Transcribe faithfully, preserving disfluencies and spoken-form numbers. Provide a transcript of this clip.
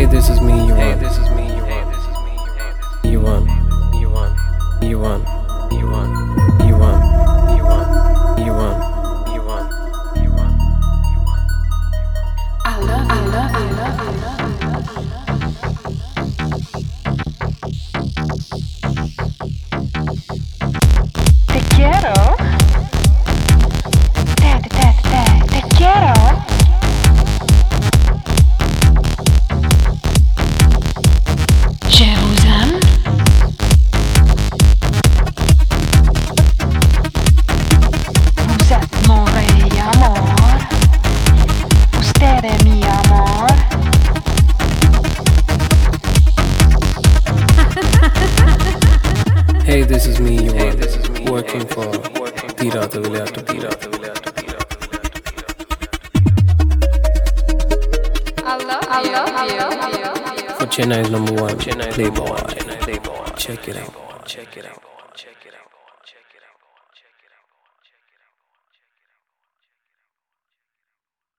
Hey, this is me, you Hey, want. this is me, you want. You want. You want. You want. You want. You want. You want. You want. You want. You want. You want. I love, I love, I love, I love, I love, I love. Te quiero. Te, te, te, te, te quiero. Je vous aime. Vous êtes mon rey amor. Usted es mi amor. Hey, this is me, you Hey, want. this is me. Working Hey, for this is me. Working for Tira de Villato Tira. I love, I love, I love. For Chennai's number one Chennai's playboy. number one, Chennai playboy. Check it out. Check it out. Check it out.